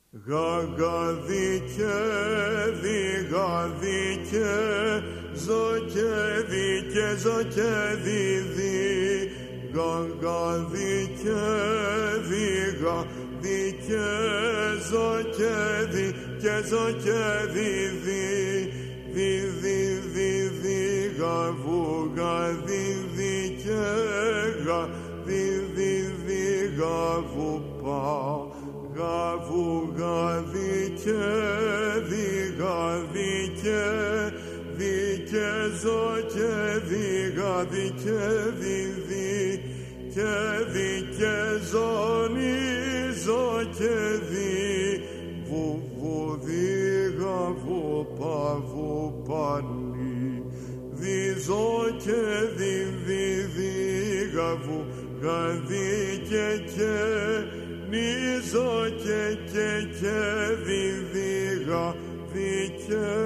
Γαγαδίκε, διγαδίκε, ζωκε δίκε, ζωκε διδί. Γαγαδίκε, διγαδίκε, ζωκε δίκε, ζωκε διδί. Διδί, διδί, γαβούγα, διδίκε, γαδιδί, γαβουπά. Γαβουγαδίκε, διγαδίκε, δίκε ζωκε διγαδίκε διδί. Και δίκε ζώνη ζωκε δι. Βουβουδίγα βουπαβουπανί. Δι ζωκε διδίδίγα βουγαδίκε και νίζο και διδίγα δίκε.